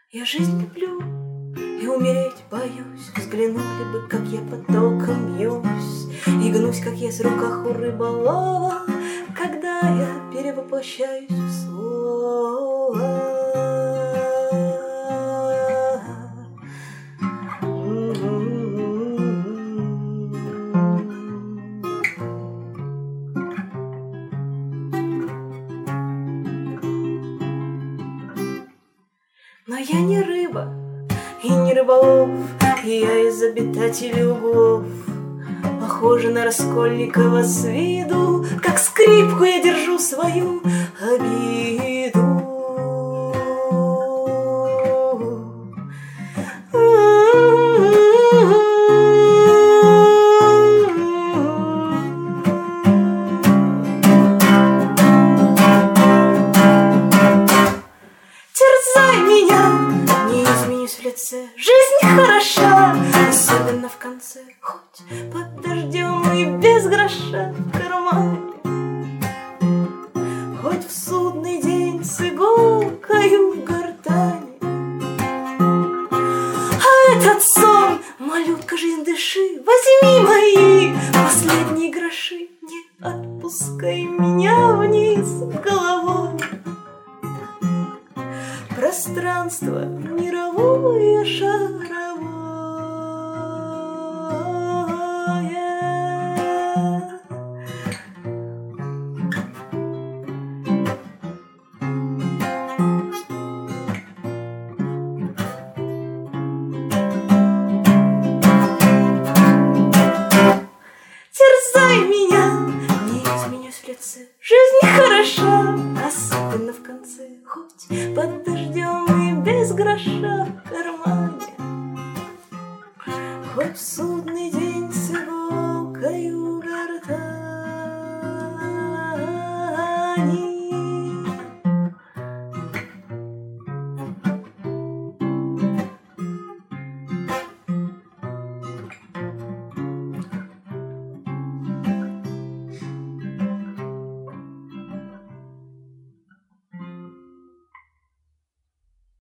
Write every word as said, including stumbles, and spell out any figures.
Я жизнь люблю и умереть боюсь. Взглянули бы, как я потоком бьюсь, и гнусь, как есть в руках у рыболова, когда я перевоплощаюсь в слово. Но я не рыба и не рыболов, и я из обитателей углов. Похожа на Раскольникова с виду, как скрипку я держу свою обиду. Терзай меня, не изменюсь в лице. Жизнь хороша, особенно в конце, хоть под дождем и без гроша в кармане, хоть в судный день с иголкою в гортани. А этот сон, малютка, жизнь дыши, возьми мои последние гроши, не отпускай меня вниз головой. Пространство мировое шаровое. Терзай меня, не изменюсь в лице. Жизнь хороша, особенно в конце, хоть под дождем и без гроша в кармане, хоть в судный день с иголкою в гортани.